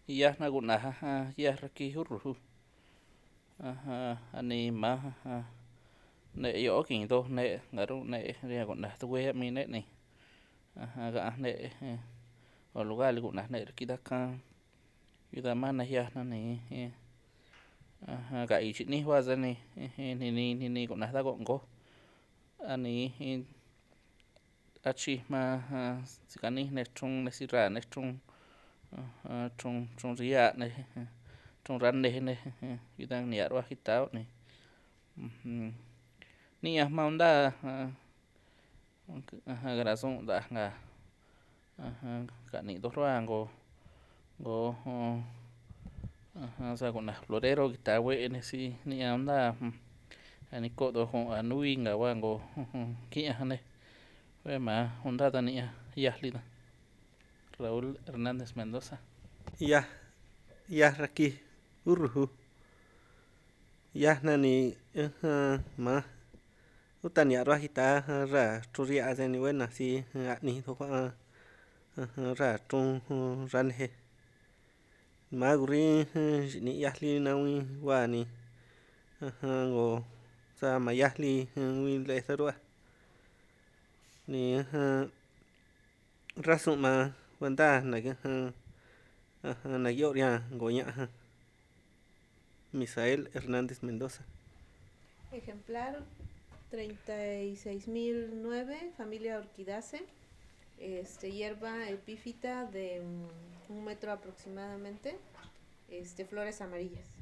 yajna kunaj yajraki urruju anima ne yo'okin to ne ngaru ne ria kunaj tuwe mi ne ni ga ne o lugali kunaj ne kitakan yudamana yajna ni ga ichini huazani ni kunaj da ko'ngo ani achijma tsikani chun nej sira nej chun ria nej chun ranej nej yudan nia ruaj kitau ni ni'ñan jma mnda karazun' ta'aj nga kani toj rua 'ngo sa ku'naj florero kita'a we'e nej si ni'ñan mnda ani ko'to jo' nui nga ba 'ngo ki'ñanj nej be ma unda ta ni'ñanj hiaj lí ta Raúl Hernández Mendoza. Hiaj raki urruju hiajna ni manj uta nihia' ruhuaj ita ra chrun rihia sani bé nanj si a'nin toj ra chrun ranej man kurrin chi'nin 'hiaj lí nahuin ba ni 'ngo sa man 'hiaj lí bin le'ej ta ruhuáj ni rasun' man kwenta naki'hio riñan 'ngo ña'anj Misael Hernández Mendoza. Ejemplar 36.009, familia Orchidaceae, hierba epífita de 1 metro aproximadamente, flores amarillas.